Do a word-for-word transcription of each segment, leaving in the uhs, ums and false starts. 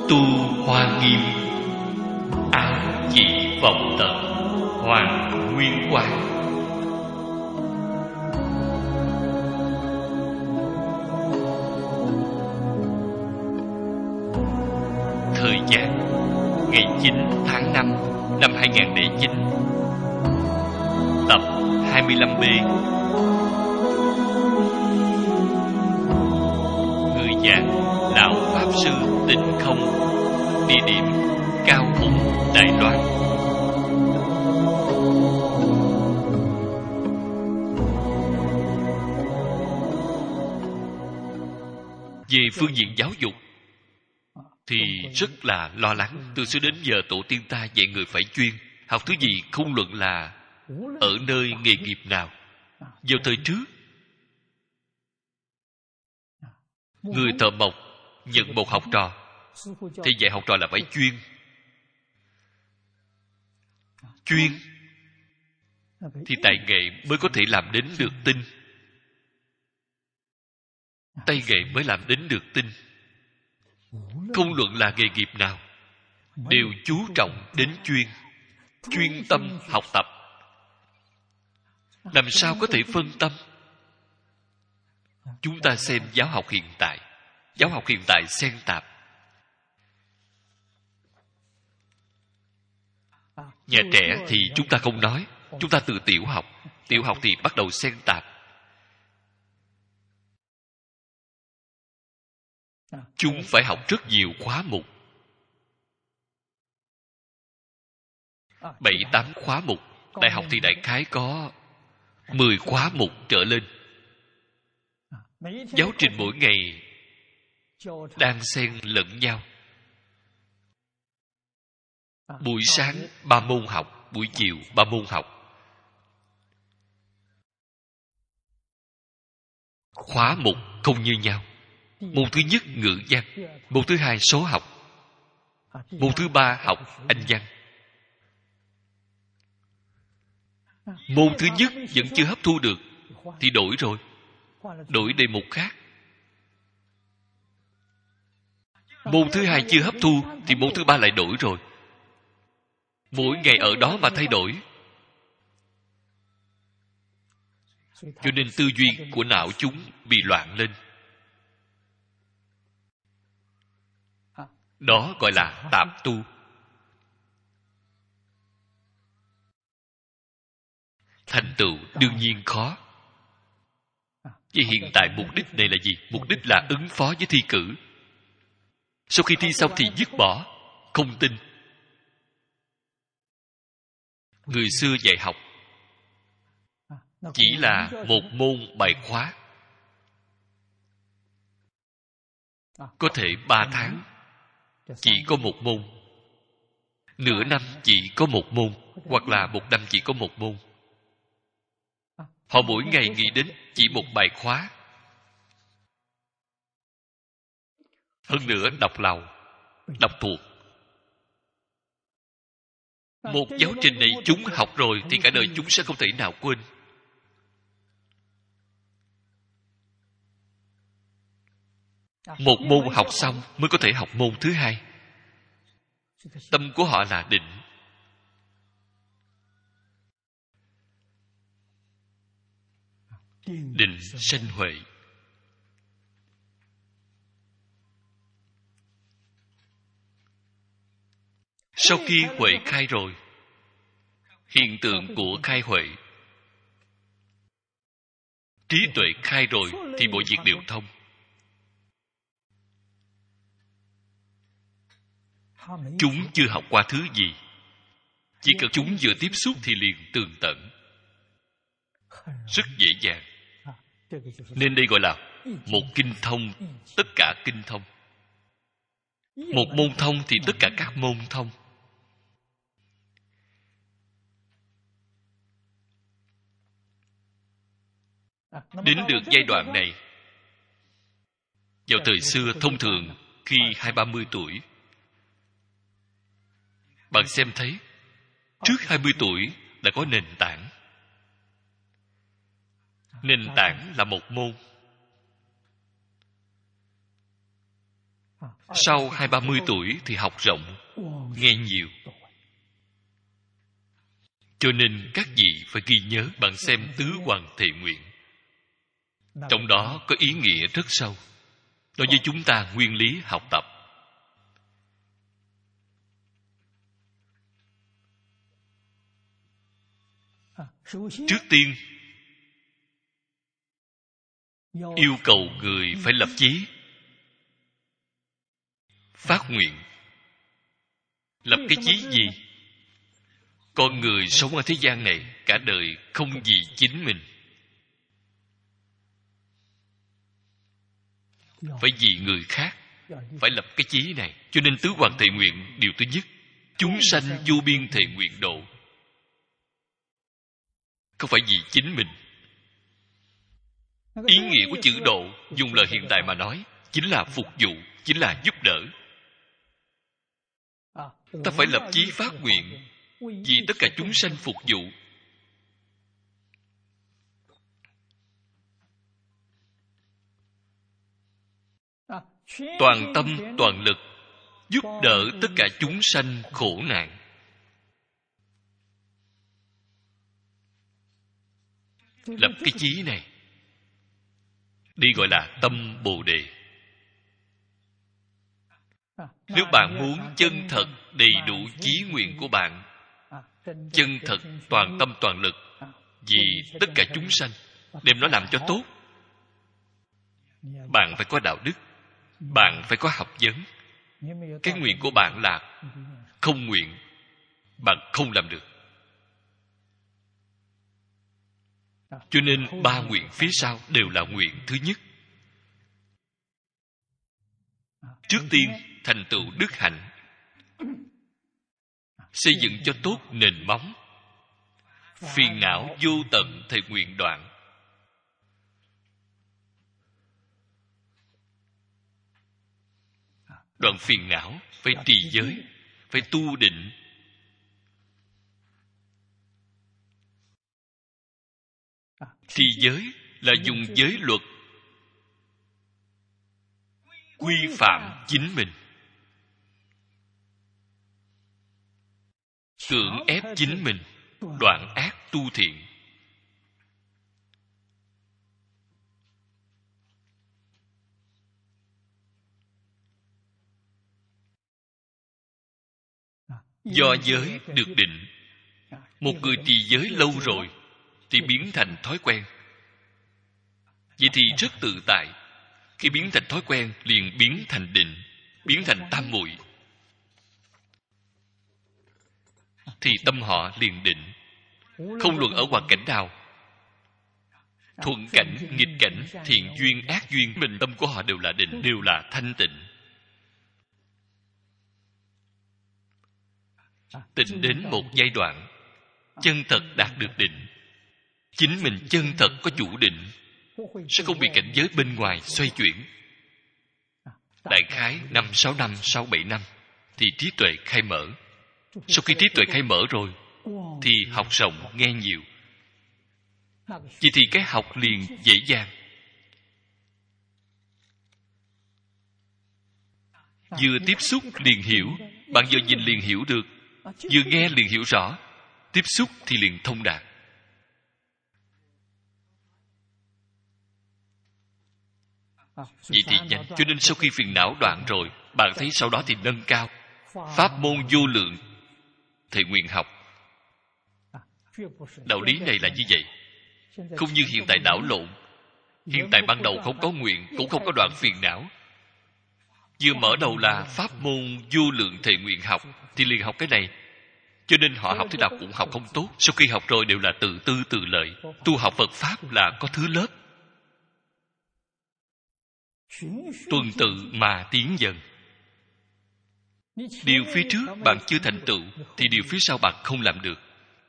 Tu hoa nghiêm, áo chỉ vọng tận, hoàng nguyên quang. Thời gian ngày chín tháng năm năm hai nghìn không trăm lẻ chín. Tập hai mươi lăm B. Người giảng Lão Pháp Sư Tịnh Không. Địa điểm Cao Hùng, Đài Loan. Về phương diện giáo dục thì rất là lo lắng. Từ xưa đến giờ tổ tiên ta dạy người phải chuyên, học thứ gì không luận là ở nơi nghề nghiệp nào. Vào thời trước, người thợ mộc nhận một học trò thì dạy học trò là phải chuyên. Chuyên thì tài nghệ mới có thể làm đến được tinh, tay nghệ mới làm đến được tinh. Không luận là nghề nghiệp nào, đều chú trọng đến chuyên, chuyên tâm học tập. Làm sao có thể phân tâm? Chúng ta xem giáo học hiện tại. Giáo học hiện tại xen tạp. Nhà trẻ thì chúng ta không nói. Chúng ta từ tiểu học. Tiểu học thì bắt đầu xen tạp. Chúng phải học rất nhiều khóa mục. Bảy tám khóa mục. Đại học thì đại khái có mười khóa mục trở lên. Giáo trình mỗi ngày đang xen lẫn nhau. Buổi sáng ba môn học, buổi chiều ba môn học. Khóa mục không như nhau. Môn thứ nhất ngữ văn, môn thứ hai số học, môn thứ ba học Anh văn. Môn thứ nhất vẫn chưa hấp thu được thì đổi rồi, đổi đề mục khác. Môn thứ hai chưa hấp thu thì môn thứ ba lại đổi rồi. Mỗi ngày ở đó mà thay đổi. Cho nên tư duy của não chúng bị loạn lên. Đó gọi là tạp tu. Thành tựu đương nhiên khó. Vậy hiện tại mục đích này là gì? Mục đích là ứng phó với thi cử. Sau khi thi xong thì dứt bỏ, không tin. Người xưa dạy học chỉ là một môn bài khóa, có thể ba tháng chỉ có một môn, nửa năm chỉ có một môn, hoặc là một năm chỉ có một môn. Họ mỗi ngày nghĩ đến chỉ một bài khóa. Hơn nữa đọc lầu, đọc thuộc. Một giáo trình này chúng học rồi thì cả đời chúng sẽ không thể nào quên. Một môn học xong mới có thể học môn thứ hai. Tâm của họ là định. Định sanh huệ. Sau khi huệ khai rồi, hiện tượng của khai huệ, trí tuệ khai rồi thì mọi việc đều thông. Chúng chưa học qua thứ gì, chỉ cần chúng vừa tiếp xúc thì liền tường tận, rất dễ dàng. Nên đây gọi là một kinh thông, tất cả kinh thông. Một môn thông thì tất cả các môn thông. Đến được giai đoạn này, vào thời xưa thông thường khi hai ba mươi tuổi, bạn xem thấy trước hai mươi tuổi đã có nền tảng. Nền tảng là một môn. Sau hai ba mươi tuổi thì học rộng, nghe nhiều. Cho nên các vị phải ghi nhớ. Bạn xem Tứ Hoàng Thệ Nguyện, trong đó có ý nghĩa rất sâu đối với chúng ta nguyên lý học tập. Trước tiên yêu cầu người phải lập chí, phát nguyện. Lập cái chí gì? Con người sống ở thế gian này cả đời không vì chính mình, phải vì người khác, phải lập cái chí này. Cho nên Tứ Hoàng Thệ Nguyện, điều thứ nhất, chúng sanh vô biên thệ nguyện độ. Không phải vì chính mình. Ý nghĩa của chữ độ, dùng lời hiện tại mà nói, chính là phục vụ, chính là giúp đỡ. Ta phải lập chí phát nguyện vì tất cả chúng sanh phục vụ. Toàn tâm toàn lực giúp đỡ tất cả chúng sanh khổ nạn. Lập cái chí này, đây gọi là tâm Bồ Đề. Nếu bạn muốn chân thật đầy đủ chí nguyện của bạn, chân thật toàn tâm toàn lực vì tất cả chúng sanh, đem nó làm cho tốt, bạn phải có đạo đức, bạn phải có học vấn. Cái nguyện của bạn là không nguyện, bạn không làm được. Cho nên ba nguyện phía sau đều là nguyện thứ nhất. Trước tiên thành tựu đức hạnh, xây dựng cho tốt nền móng. Phiền não vô tận thệ nguyện đoạn. Đoạn phiền não phải trì giới, phải tu định. Trì giới là dùng giới luật quy phạm chính mình, cưỡng ép chính mình, đoạn ác tu thiện. Do giới được định. Một người trì giới lâu rồi thì biến thành thói quen. Vậy thì rất tự tại. Khi biến thành thói quen liền biến thành định, biến thành tam muội, thì tâm họ liền định. Không luận ở hoàn cảnh nào, thuận cảnh, nghịch cảnh, thiện duyên, ác duyên, mình tâm của họ đều là định, đều là thanh tịnh. Tịnh đến một giai đoạn, chân thật đạt được định, chính mình chân thật có chủ định, sẽ không bị cảnh giới bên ngoài xoay chuyển. Đại khái năm sáu năm, sáu bảy năm thì trí tuệ khai mở. Sau khi trí tuệ khai mở rồi thì học rộng nghe nhiều. Vậy thì cái học liền dễ dàng. Vừa tiếp xúc liền hiểu. Bạn vừa nhìn liền hiểu được, vừa nghe liền hiểu rõ. Tiếp xúc thì liền thông đạt. Vậy thì nhanh. Cho nên sau khi phiền não đoạn rồi, bạn thấy sau đó thì nâng cao. Pháp môn vô lượng thệ nguyện học. Đạo lý này là như vậy. Không như hiện tại đảo lộn. Hiện tại ban đầu không có nguyện, cũng không có đoạn phiền não. Vừa mở đầu là pháp môn vô lượng thệ nguyện học, thì liền học cái này. Cho nên họ học thế nào cũng học không tốt. Sau khi học rồi đều là tự tư tự lợi. Tu học Phật Pháp là có thứ lớp, tuần tự mà tiến dần. Điều phía trước bạn chưa thành tựu thì điều phía sau bạn không làm được.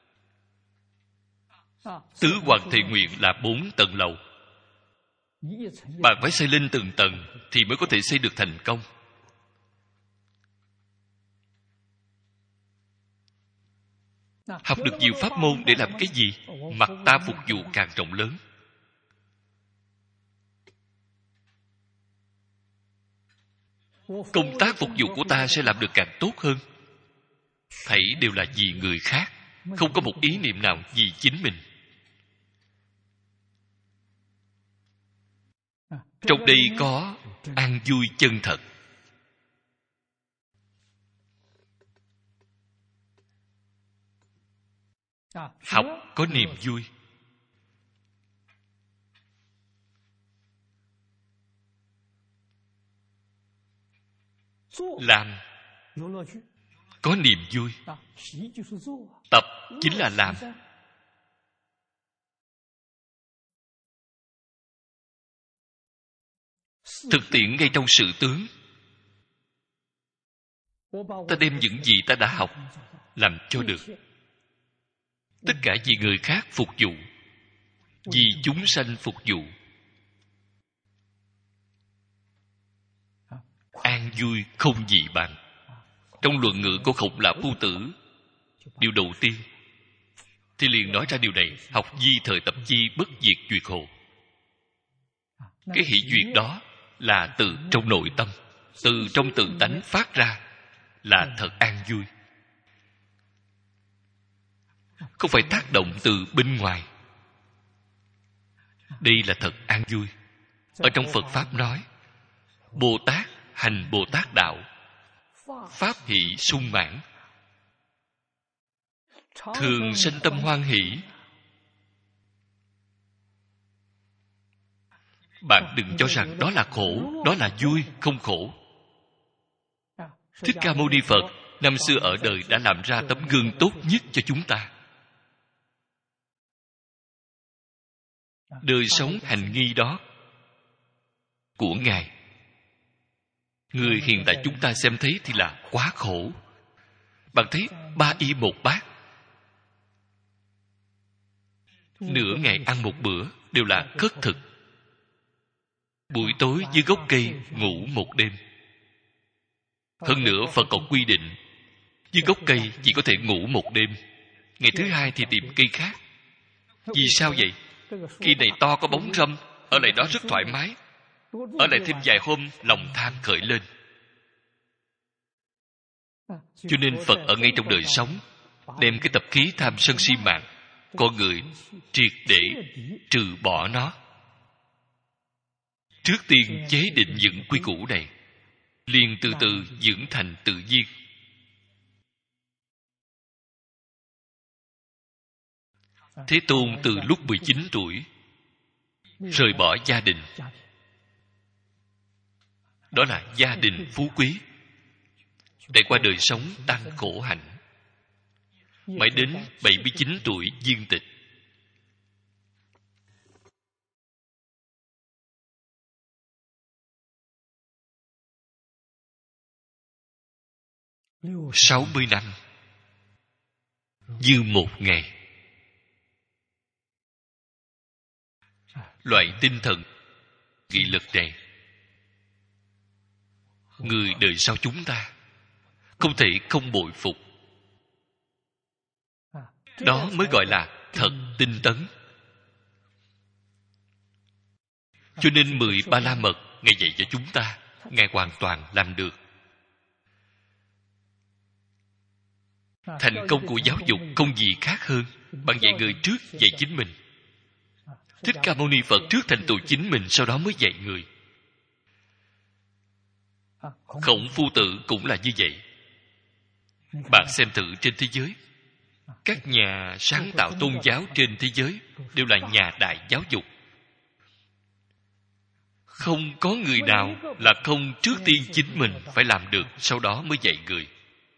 Tứ Hoàng Thệ Nguyện là bốn tầng lầu. Bạn phải xây lên từng tầng thì mới có thể xây được thành công. Học được nhiều pháp môn để làm cái gì? Mặt ta phục vụ càng rộng lớn. công tác phục vụ của ta sẽ làm được càng tốt hơn. Thảy đều là vì người khác, không có một ý niệm nào vì chính mình. Trong đây có an vui chân thật. Học có niềm vui. Làm có niềm vui. Tập chính là làm. Thực tiễn ngay trong sự tướng. Ta đem những gì ta đã học làm cho được. Tất cả vì người khác phục vụ, vì chúng sanh phục vụ. An vui không gì bằng. Trong luận ngữ của Khổng Lão Phu Tử, điều đầu tiên thì liền nói ra điều này: học di thời tập chi, bất diệt duyệt hồ. Cái hỷ duyệt đó là từ trong nội tâm, từ trong tự tánh phát ra, là thật an vui. Không phải tác động từ bên ngoài. Đây là thật an vui. Ở trong Phật Pháp nói, Bồ Tát hành Bồ Tát đạo, pháp hỷ sung mãn, thường sanh tâm hoan hỷ. Bạn đừng cho rằng đó là khổ, đó là vui, không khổ. Thích Ca Mâu Ni Phật năm xưa ở đời đã làm ra tấm gương tốt nhất cho chúng ta. Đời sống hành nghi đó của Ngài, người hiện tại chúng ta xem thấy thì là quá khổ. Bạn thấy ba y một bát, nửa ngày ăn một bữa, đều là khất thực. Buổi tối dưới gốc cây ngủ một đêm. Hơn nữa Phật còn quy định, dưới gốc cây chỉ có thể ngủ một đêm, ngày thứ hai thì tìm cây khác. Vì sao vậy? Cây này to có bóng râm, ở lại đó rất thoải mái. Ở lại thêm vài hôm, lòng tham khởi lên. Cho nên Phật ở ngay trong đời sống, đem cái tập khí tham sân si mạng con người triệt để trừ bỏ nó. Trước tiên chế định những quy củ này, liền từ từ dưỡng thành tự nhiên. Thế Tôn từ lúc mười chín tuổi rời bỏ gia đình. Đó là gia đình phú quý, để qua đời sống tăng khổ hạnh. Mãi đến bảy mươi chín tuổi viên tịch. Sáu mươi năm như một ngày. Loại tinh thần nghị lực này, người đời sau chúng ta không thể không bội phục. Đó mới gọi là thật tinh tấn. Cho nên mười ba la mật Ngài dạy cho chúng ta, Ngài hoàn toàn làm được. Thành công của giáo dục không gì khác hơn bạn dạy người trước dạy chính mình. Thích Ca Mâu Ni Phật trước thành tựu chính mình, sau đó mới dạy người. Khổng Phu Tử cũng là như vậy. Bạn xem thử trên thế giới, các nhà sáng tạo tôn giáo trên thế giới đều là nhà đại giáo dục. Không có người nào là không trước tiên chính mình phải làm được, sau đó mới dạy người.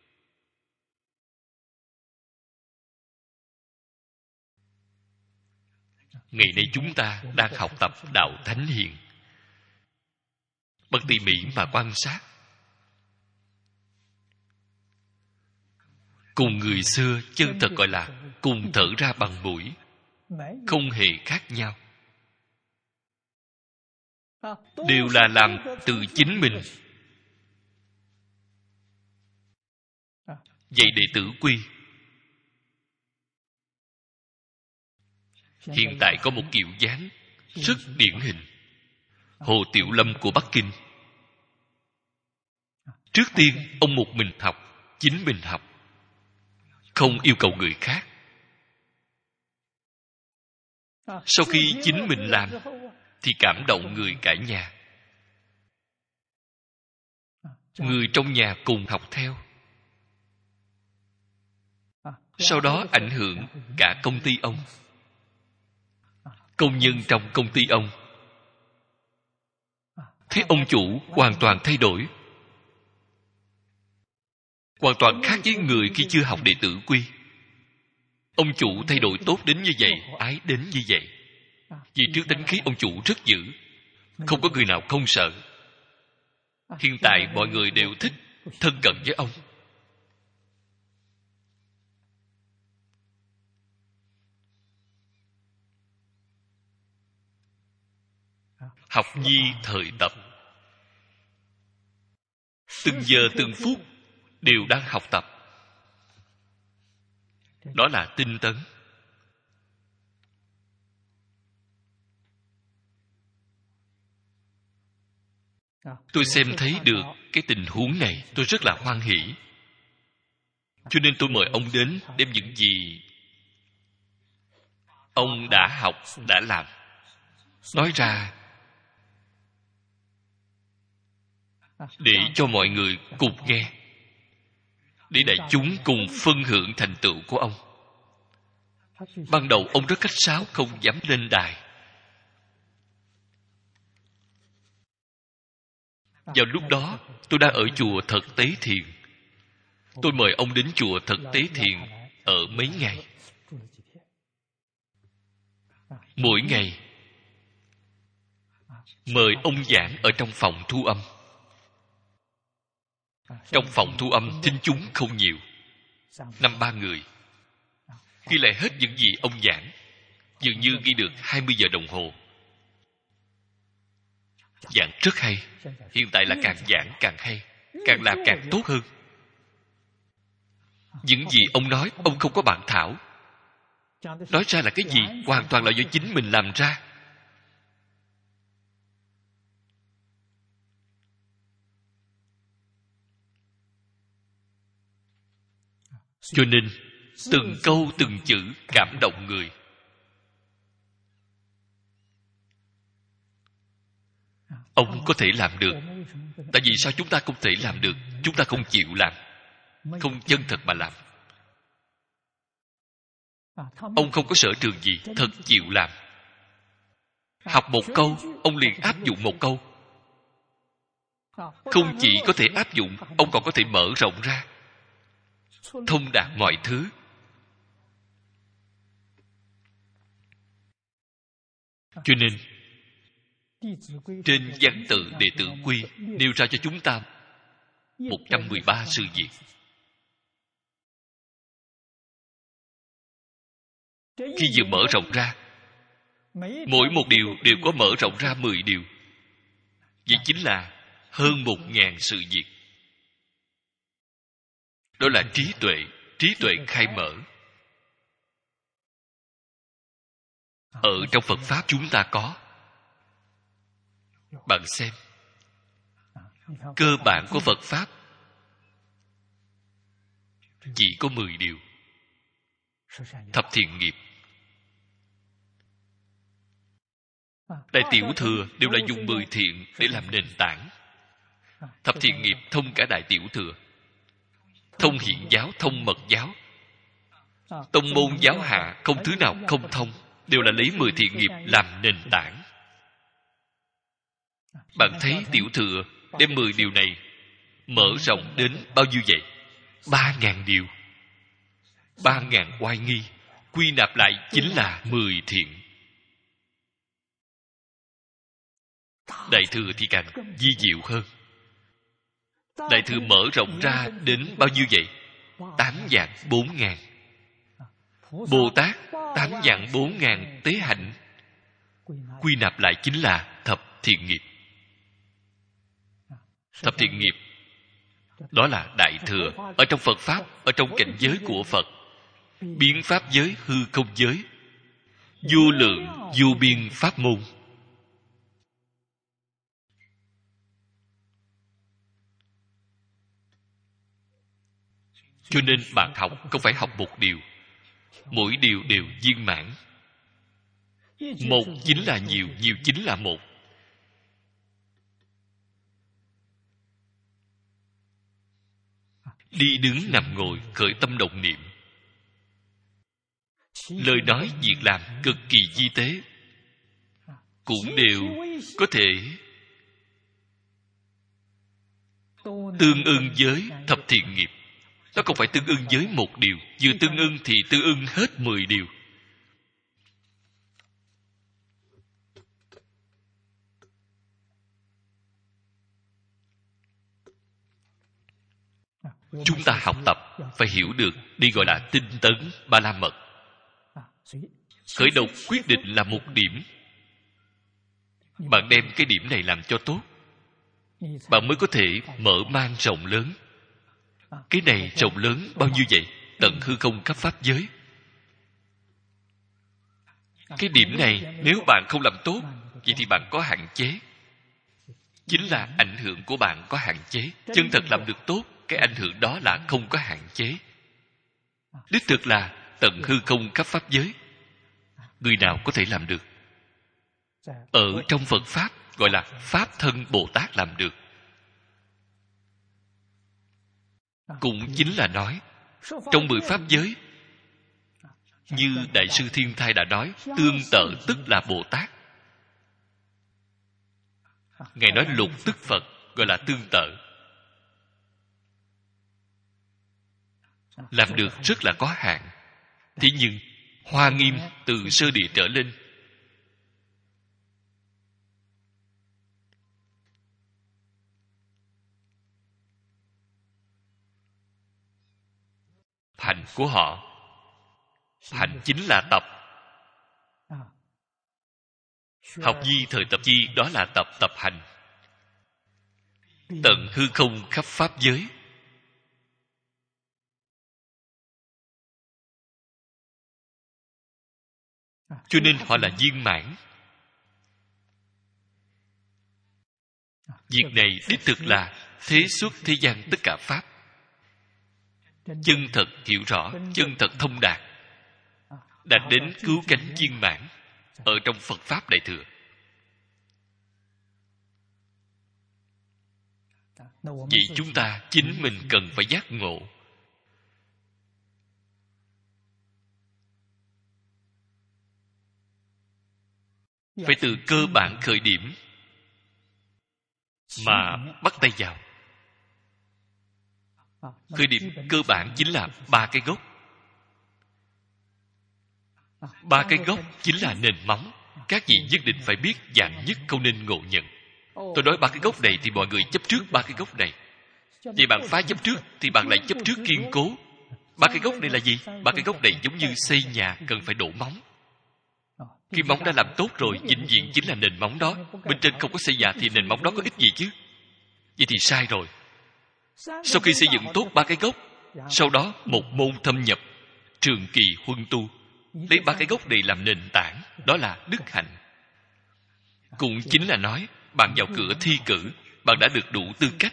Ngày nay chúng ta đang học tập đạo thánh hiền. Bạn tỉ mỉ mà quan sát, cùng người xưa chân thật gọi là cùng thở ra bằng mũi, không hề khác nhau. Đều là làm từ chính mình. Dạy đệ tử quy. Hiện tại có một kiểu dáng rất điển hình. Hồ Tiểu Lâm của Bắc Kinh. Trước tiên ông một mình học, chính mình học, không yêu cầu người khác. Sau khi chính mình làm thì cảm động người cả nhà. Người trong nhà cùng học theo. Sau đó ảnh hưởng cả công ty ông. Công nhân trong công ty ông thấy ông chủ hoàn toàn thay đổi, hoàn toàn khác với người khi chưa học đệ tử quy. Ông chủ thay đổi tốt đến như vậy, ái đến như vậy. Vì trước tính khí ông chủ rất dữ, không có người nào không sợ. Hiện tại mọi người đều thích thân cận với ông. Học nhi thời tập, từng giờ từng phút đều đang học tập. Đó là tinh tấn. Tôi xem thấy được cái tình huống này, tôi rất là hoan hỷ. Cho nên tôi mời ông đến, đem những gì ông đã học, đã làm nói ra, để cho mọi người cùng nghe, để đại chúng cùng phân hưởng thành tựu của ông. Ban đầu ông rất khách sáo, không dám lên đài. Vào lúc đó tôi đang ở chùa Thật Tế Thiền. Tôi mời ông đến chùa Thật Tế Thiền ở mấy ngày. Mỗi ngày mời ông giảng ở trong phòng thu âm. Trong phòng thu âm thính chúng không nhiều, năm ba người. Ghi lại hết những gì ông giảng, dường như ghi được hai mươi giờ đồng hồ. Giảng rất hay. Hiện tại là càng giảng càng hay, càng làm càng tốt hơn. Những gì ông nói, ông không có bản thảo. Nói ra là cái gì, hoàn toàn là do chính mình làm ra. Cho nên từng câu từng chữ cảm động người. Ông có thể làm được. Tại vì sao chúng ta không thể làm được? Chúng ta không chịu làm, không chân thật mà làm. Ông không có sở trường gì, thật chịu làm. Học một câu, ông liền áp dụng một câu. Không chỉ có thể áp dụng, ông còn có thể mở rộng ra, thông đạt mọi thứ. Cho nên trên văn tự đệ tử quy nêu ra cho chúng ta một trăm mười ba sự việc. Khi vừa mở rộng ra, mỗi một điều đều có mở rộng ra mười điều. Vậy chính là hơn một ngàn sự việc. Đó là trí tuệ, trí tuệ khai mở. Ở trong Phật Pháp chúng ta có. Bạn xem, cơ bản của Phật Pháp chỉ có mười điều. Thập thiện nghiệp, Đại Tiểu Thừa đều là dùng mười thiện để làm nền tảng. Thập thiện nghiệp thông cả Đại Tiểu Thừa, thông hiện giáo, thông mật giáo. Tông môn giáo hạ không thứ nào không thông, đều là lấy mười thiện nghiệp làm nền tảng. Bạn thấy Tiểu Thừa đem mười điều này mở rộng đến bao nhiêu vậy? Ba ngàn điều. Ba ngàn oai nghi, quy nạp lại chính là mười thiện. Đại Thừa thì càng vi diệu hơn. Đại Thừa mở rộng ra đến bao nhiêu vậy? Tám vạn bốn ngàn. Bồ Tát tám vạn bốn ngàn tế hạnh, quy nạp lại chính là thập thiện nghiệp. Thập thiện nghiệp đó là Đại Thừa. Ở trong Phật Pháp, ở trong cảnh giới của Phật, biến pháp giới, hư không giới, vô lượng vô biên pháp môn. Cho nên bạn học không phải học một điều, mỗi điều đều viên mãn. Một chính là nhiều, nhiều chính là một. Đi đứng nằm ngồi khởi tâm động niệm, lời nói việc làm cực kỳ vi tế, cũng đều có thể tương ưng với thập thiện nghiệp. Nó không phải tương ưng với một điều, vừa tương ưng thì tương ưng hết mười điều. Chúng ta học tập phải hiểu được, đi gọi là tinh tấn ba la mật. Khởi đầu quyết định là một điểm. Bạn đem cái điểm này làm cho tốt, bạn mới có thể mở mang rộng lớn. Cái này rộng lớn bao nhiêu vậy? Tận hư không khắp pháp giới. Cái điểm này nếu bạn không làm tốt, vậy thì bạn có hạn chế. Chính là ảnh hưởng của bạn có hạn chế. Chân thật làm được tốt, cái ảnh hưởng đó là không có hạn chế. Đích thực là tận hư không khắp pháp giới. Người nào có thể làm được? Ở trong Phật Pháp gọi là Pháp thân Bồ Tát làm được. Cũng chính là nói, trong mười pháp giới, như Đại sư Thiên Thai đã nói, tương tự tức là Bồ Tát. Ngài nói lục tức Phật, gọi là tương tự. Làm được rất là có hạn. Thế nhưng, Hoa Nghiêm từ sơ địa trở lên, hành của họ, hành chính là tập. Học Di thời tập Di, đó là tập tập hành. Tận hư không khắp pháp giới. Cho nên họ là viên mãn. Việc này đích thực là thế xuất thế gian tất cả pháp. Chân thật hiểu rõ, chân thật thông đạt, đạt đến cứu cánh viên mãn ở trong Phật Pháp Đại Thừa. Vậy chúng ta chính mình cần phải giác ngộ. Phải từ cơ bản khởi điểm mà bắt tay vào. Khởi điểm cơ bản chính là ba cái gốc. Ba cái gốc chính là nền móng. Các vị nhất định phải biết dạng nhất không nên ngộ nhận. Tôi nói ba cái gốc này thì mọi người chấp trước ba cái gốc này. Vậy bạn phá chấp trước thì bạn lại chấp trước kiên cố. Ba cái gốc này là gì? Ba cái gốc này giống như xây nhà cần phải đổ móng. Khi móng đã làm tốt rồi, vĩnh viễn chính là nền móng đó. Bên trên không có xây nhà thì nền móng đó có ích gì chứ? Vậy thì sai rồi. Sau khi xây dựng tốt ba cái gốc, sau đó một môn thâm nhập, trường kỳ huân tu, lấy ba cái gốc này làm nền tảng, đó là đức hạnh. Cũng chính là nói, bạn vào cửa thi cử, bạn đã được đủ tư cách.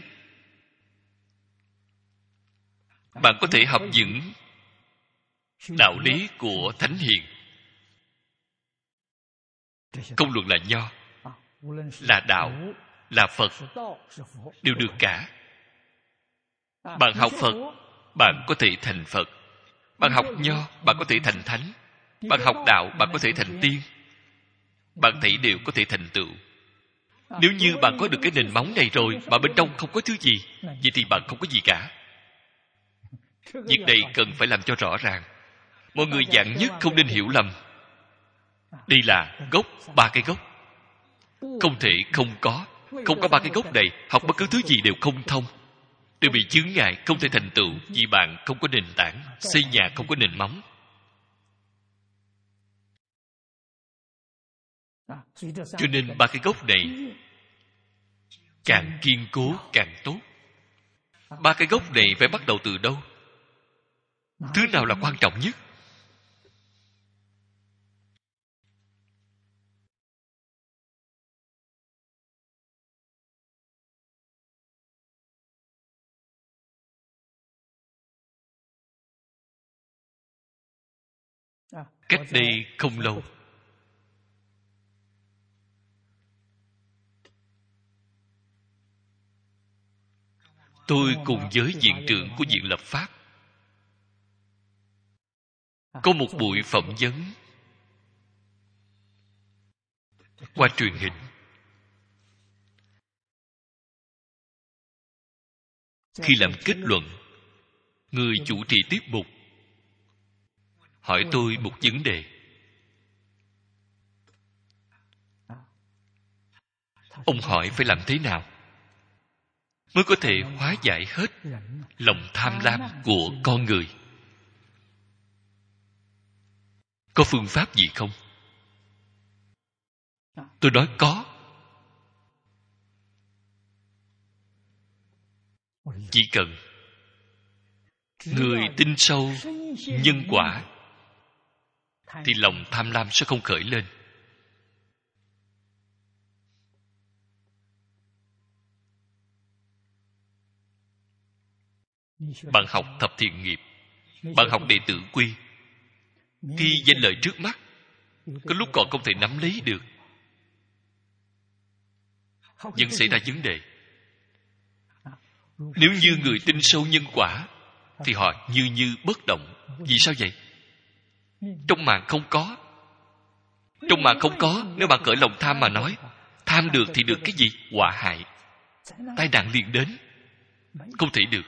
Bạn có thể học những đạo lý của Thánh Hiền. Công luận là Nho, là Đạo, là Phật, đều được cả. Bạn học Phật, bạn có thể thành Phật. Bạn học Nho, bạn có thể thành Thánh. Bạn học Đạo, bạn có thể thành Tiên. Bạn thấy đều có thể thành tựu. Nếu như bạn có được cái nền móng này rồi mà bên trong không có thứ gì, vậy thì bạn không có gì cả. Việc này cần phải làm cho rõ ràng. Mọi người dạng nhất không nên hiểu lầm. Đây là gốc, ba cái gốc. Không thể không có. Không có ba cái gốc này, học bất cứ thứ gì đều không thông, đều bị chướng ngại, không thể thành tựu, vì bạn không có nền tảng, xây nhà không có nền móng. Cho nên ba cái gốc này càng kiên cố càng tốt. Ba cái gốc này phải bắt đầu từ đâu? Thứ nào là quan trọng nhất? Cách đây không lâu, tôi cùng với viện trưởng của Viện Lập Pháp có một buổi phỏng vấn qua truyền hình. Khi làm kết luận, người chủ trì tiết mục hỏi tôi một vấn đề. Ông hỏi phải làm thế nào mới có thể hóa giải hết lòng tham lam của con người? Có phương pháp gì không? Tôi nói có. Chỉ cần người tin sâu nhân quả thì lòng tham lam sẽ không khởi lên. Bạn học thập thiện nghiệp, bạn học đệ tử quy, khi danh lợi trước mắt, có lúc còn không thể nắm lấy được, vẫn xảy ra vấn đề. Nếu như người tin sâu nhân quả thì họ như như bất động. Vì sao vậy? Trong mạng không có. Trong mạng không có, nếu bạn khởi lòng tham mà nói, tham được thì được cái gì? Họa hại. Tai nạn liền đến. Không thể được.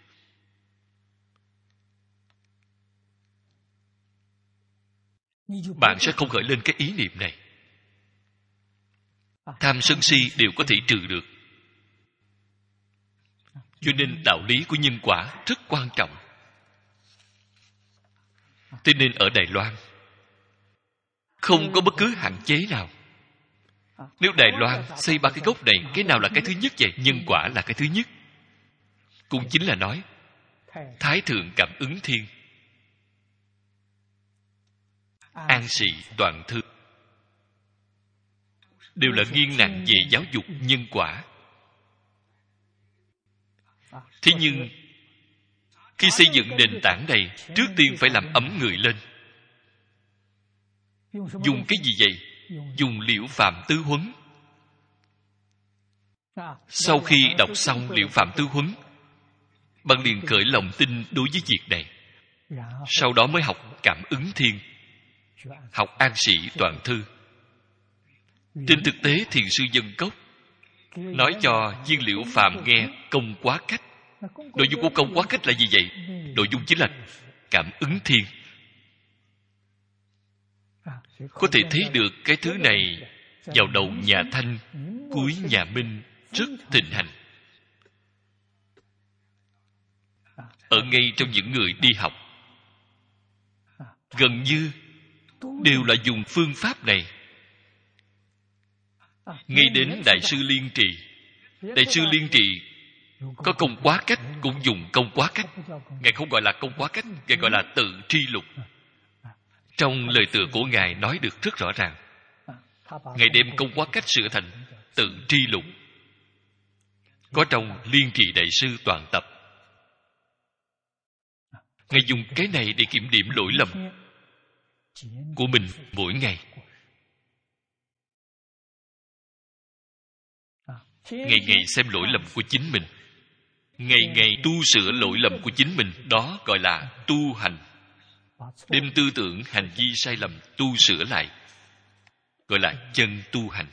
Bạn sẽ không khởi lên cái ý niệm này. Tham sân si đều có thể trừ được. Cho nên đạo lý của nhân quả rất quan trọng. Thế nên ở Đài Loan không có bất cứ hạn chế nào. Nếu Đài Loan xây ba cái gốc này, cái nào là cái thứ nhất vậy? Nhân quả là cái thứ nhất. Cũng chính là nói Thái thượng cảm ứng thiên, An sĩ toàn thư đều là nghiêng nặng về giáo dục nhân quả. Thế nhưng khi xây dựng nền tảng này, trước tiên phải làm ấm người lên. Dùng cái gì vậy? Dùng Liễu Phạm Tứ Huấn. Sau khi đọc xong Liễu Phạm Tứ Huấn, bạn liền khởi lòng tin đối với việc này. Sau đó mới học Cảm ứng thiên, học An sĩ toàn thư. Trên thực tế, Thiền sư Dân Cốc nói cho viên Liễu Phàm nghe công quá cách. Nội dung của công quá cách là gì vậy? Nội dung chính là cảm ứng thiên. Có thể thấy được cái thứ này vào đầu nhà Thanh, cuối nhà Minh rất thịnh hành. Ở ngay trong những người đi học, gần như đều là dùng phương pháp này. Ngay đến Đại sư Liên Trì, Đại sư Liên Trì có công quá cách cũng dùng công quá cách. Ngài không gọi là công quá cách, Ngài gọi là tự tri lục. Trong lời tựa của Ngài nói được rất rõ ràng. Ngài đem công quá cách sửa thành tự tri lục, có trong Liên Trì Đại sư toàn tập. Ngài dùng cái này để kiểm điểm lỗi lầm của mình mỗi ngày. Ngày ngày xem lỗi lầm của chính mình, ngày ngày tu sửa lỗi lầm của chính mình. Đó gọi là tu hành. Đem tư tưởng hành vi sai lầm tu sửa lại, gọi là chân tu hành.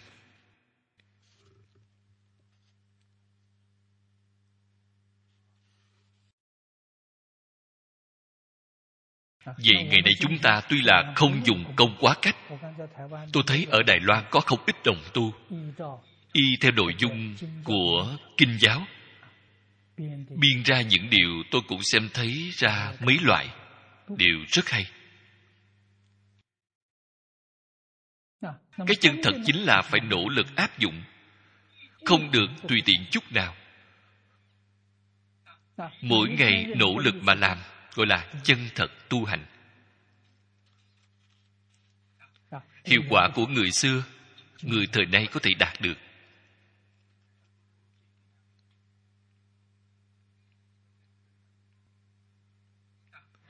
Vậy ngày nay chúng ta tuy là không dùng công quá cách, tôi thấy ở Đài Loan có không ít đồng tu y theo nội dung của kinh giáo biên ra những điều tôi cũng xem thấy ra mấy loại, đều rất hay. Cái chân thật chính là phải nỗ lực áp dụng, không được tùy tiện chút nào. Mỗi ngày nỗ lực mà làm, gọi là chân thật tu hành. Hiệu quả của người xưa, người thời nay có thể đạt được.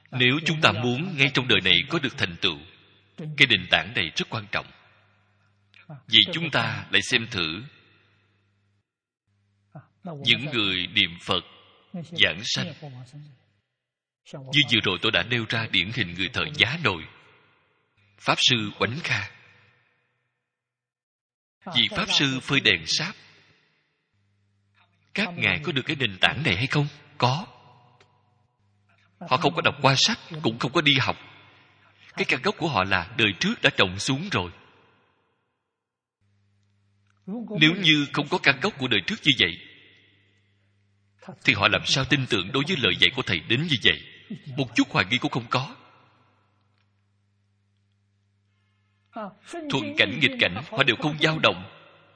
Nếu chúng ta muốn ngay trong đời này có được thành tựu, cái nền tảng này rất quan trọng. Vì chúng ta lại xem thử những người niệm Phật giảng sanh. Như vừa rồi tôi đã nêu ra điển hình người thời Giá Nội, Pháp Sư Oánh Kha. Vị Pháp Sư phơi đèn sáp, các ngài có được cái nền tảng này hay không? Có. Họ không có đọc qua sách, cũng không có đi học. Cái căn gốc của họ là đời trước đã trồng xuống rồi. Nếu như không có căn gốc của đời trước như vậy, thì họ làm sao tin tưởng đối với lời dạy của thầy đến như vậy? Một chút hoài nghi cũng không có. Thuận cảnh nghịch cảnh họ đều không dao động.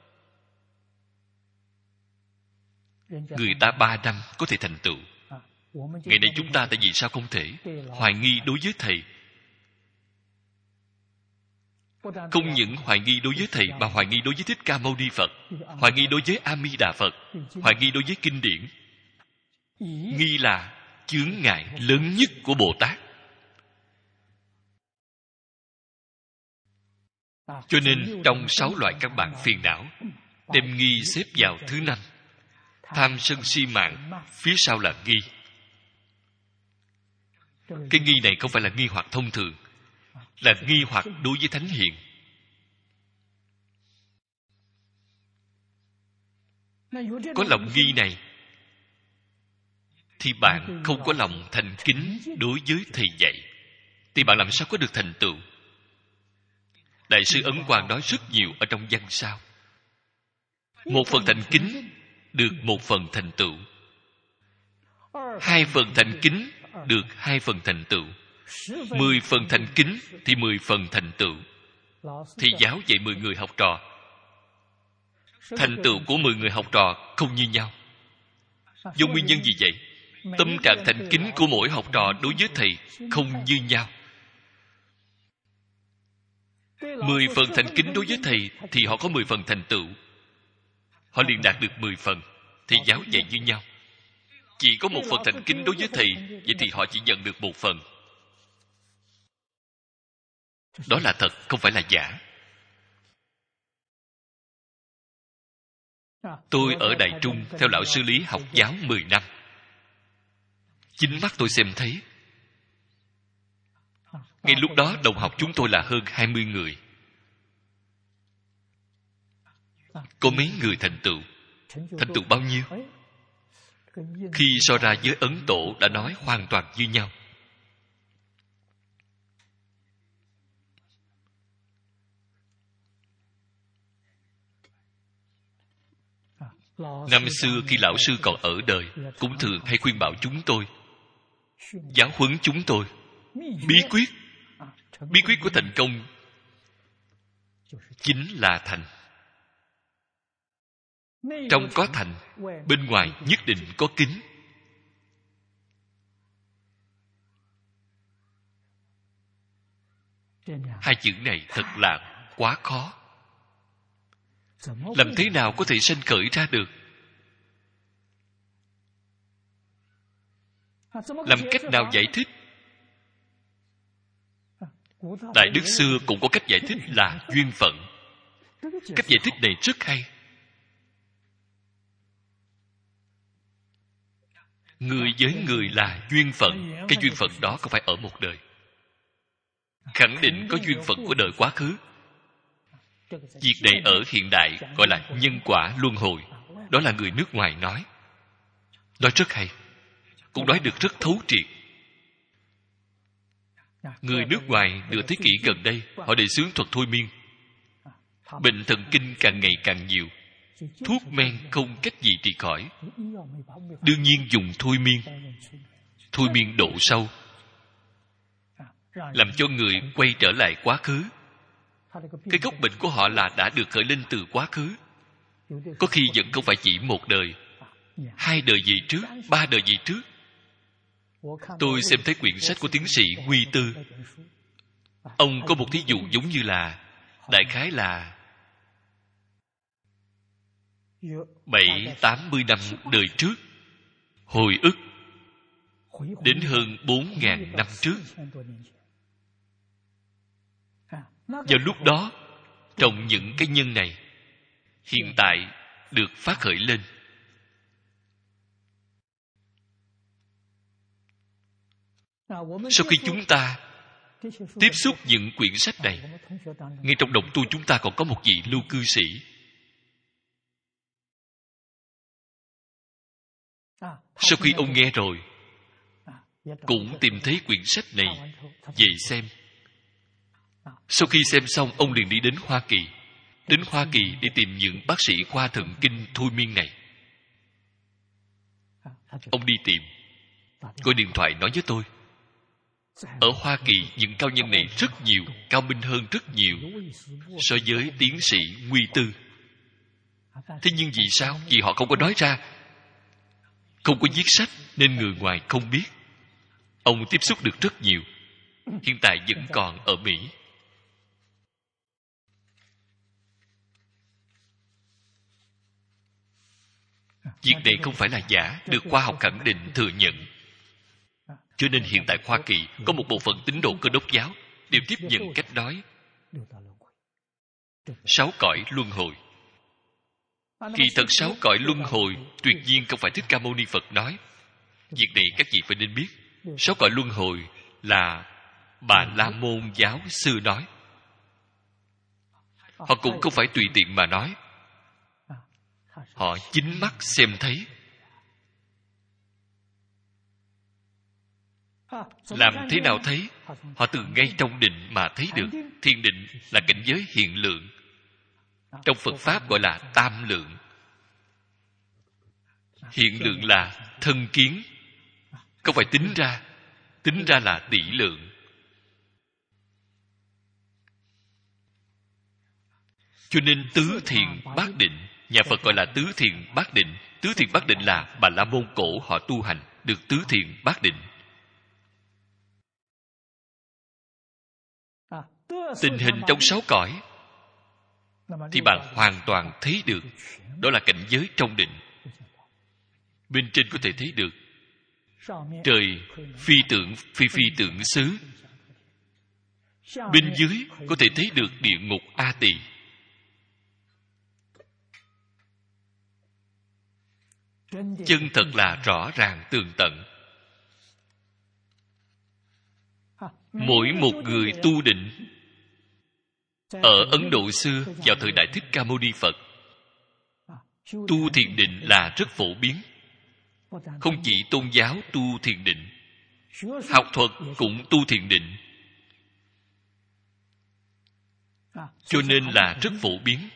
Người ta ba năm có thể thành tựu, ngày nay chúng ta tại vì sao không thể? Hoài nghi đối với thầy. Không những hoài nghi đối với thầy, mà hoài nghi đối với Thích Ca Mâu Ni Phật, hoài nghi đối với A Di Đà Phật, hoài nghi đối với kinh điển. Nghi là chướng ngại lớn nhất của Bồ Tát. Cho nên trong sáu loại căn bản phiền não, đem nghi xếp vào thứ năm. Tham sân si mạng, phía sau là nghi. Cái nghi này không phải là nghi hoặc thông thường, là nghi hoặc đối với thánh hiền. Có lòng nghi này thì bạn không có lòng thành kính đối với thầy dạy, thì bạn làm sao có được thành tựu? Đại sư Ấn Quang nói rất nhiều ở trong văn sao. Một phần thành kính được một phần thành tựu, hai phần thành kính được hai phần thành tựu, mười phần thành kính thì mười phần thành tựu. Thì giáo dạy mười người học trò, thành tựu của mười người học trò không như nhau. Do nguyên nhân gì vậy? Tâm trạng thành kính của mỗi học trò đối với thầy không như nhau. Mười phần thành kính đối với thầy thì họ có mười phần thành tựu, họ liền đạt được mười phần. Thì giáo dạy như nhau. Chỉ có một phần thành kính đối với thầy, vậy thì họ chỉ nhận được một phần. Đó là thật, không phải là giả. Tôi ở Đại Trung theo lão sư Lý học giáo mười năm. Chính mắt tôi xem thấy. Ngay lúc đó đồng học chúng tôi là hơn hai mươi người. Có mấy người thành tựu? Thành tựu bao nhiêu? Khi so ra với Ấn Tổ đã nói hoàn toàn như nhau. Năm xưa khi lão sư còn ở đời, cũng thường hay khuyên bảo chúng tôi, giáo huấn chúng tôi bí quyết. Bí quyết của thành công chính là thành. Trong có thành, bên ngoài nhất định có kính. Hai chữ này thật là quá khó. Làm thế nào có thể sanh khởi ra được? Làm cách nào giải thích? Đại Đức xưa cũng có cách giải thích là duyên phận. Cách giải thích này rất hay. Người với người là duyên phận. Cái duyên phận đó không phải ở một đời, khẳng định có duyên phận của đời quá khứ. Việc này ở hiện đại gọi là nhân quả luân hồi. Đó là người nước ngoài nói. Nói rất hay, cũng nói được rất thấu triệt. Người nước ngoài nửa thế kỷ gần đây, họ đề xướng thuật thôi miên. Bệnh thần kinh càng ngày càng nhiều, thuốc men không cách gì trị khỏi. Đương nhiên dùng thôi miên. Thôi miên độ sâu, làm cho người quay trở lại quá khứ. Cái gốc bệnh của họ là đã được khởi lên từ quá khứ. Có khi vẫn không phải chỉ một đời, hai đời về trước, ba đời về trước. Tôi xem thấy quyển sách của tiến sĩ Nguy Tư. Ông có một thí dụ giống như là, đại khái là bảy tám mươi năm đời trước, hồi ức đến hơn bốn ngàn năm trước. Vào lúc đó, trong những cái nhân này hiện tại được phát khởi lên. Sau khi chúng ta tiếp xúc những quyển sách này, ngay trong đồng tu chúng ta còn có một vị lưu cư sĩ. Sau khi ông nghe rồi, cũng tìm thấy quyển sách này về xem. Sau khi xem xong, ông liền đi đến Hoa Kỳ. Đến Hoa Kỳ để tìm những bác sĩ khoa thần kinh thôi miên này. Ông đi tìm, gọi điện thoại nói với tôi, ở Hoa Kỳ những cao nhân này rất nhiều, cao minh hơn rất nhiều so với tiến sĩ Nguy Tư. Thế nhưng vì sao? Vì họ không có nói ra, không có viết sách, nên người ngoài không biết. Ông tiếp xúc được rất nhiều, hiện tại vẫn còn ở Mỹ. Việc này không phải là giả, được khoa học khẳng định thừa nhận. Cho nên hiện tại Hoa Kỳ có một bộ phận tín đồ Cơ Đốc giáo đều tiếp nhận cách nói sáu cõi luân hồi. Kỳ thật sáu cõi luân hồi tuyệt nhiên không phải Thích Ca Mâu Ni Phật nói. Việc này các vị phải nên biết. Sáu cõi luân hồi là Bà La Môn giáo sư nói. Họ cũng không phải tùy tiện mà nói. Họ chính mắt xem thấy. Làm thế nào thấy? Họ từ ngay trong định mà thấy được. Thiền định là cảnh giới hiện lượng. Trong Phật Pháp gọi là tam lượng. Hiện lượng là thân kiến, không phải tính ra. Tính ra là tỷ lượng. Cho nên tứ thiền bát định, nhà Phật gọi là tứ thiền bát định. Tứ thiền bát định là Bà La Môn cổ họ tu hành được tứ thiền bát định. Tình hình trong sáu cõi thì bạn hoàn toàn thấy được. Đó là cảnh giới trong định. Bên trên có thể thấy được trời phi tượng phi phi tượng xứ. Bên dưới có thể thấy được địa ngục A Tỳ. Chân thật là rõ ràng tường tận. Mỗi một người tu định ở Ấn Độ xưa vào thời đại Thích Ca Mâu Ni Phật, tu thiền định là rất phổ biến. Không chỉ tôn giáo tu thiền định, học thuật cũng tu thiền định. Cho nên là rất phổ biến.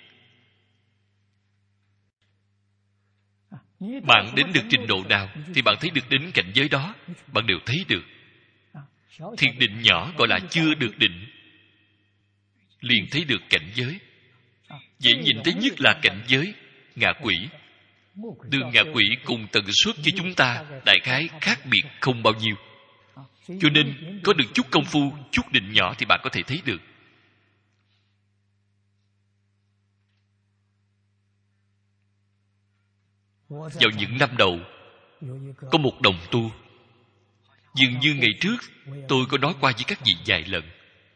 Bạn đến được trình độ nào thì bạn thấy được đến cảnh giới đó. Bạn đều thấy được. Thiền định nhỏ gọi là chưa được định, liền thấy được cảnh giới. Dễ nhìn thấy nhất là cảnh giới ngạ quỷ. Đường ngạ quỷ cùng tần suất với chúng ta đại khái khác biệt không bao nhiêu. Cho nên có được chút công phu, chút định nhỏ thì bạn có thể thấy được. Vào những năm đầu, có một đồng tu, dường như ngày trước tôi có nói qua với các vị vài lần.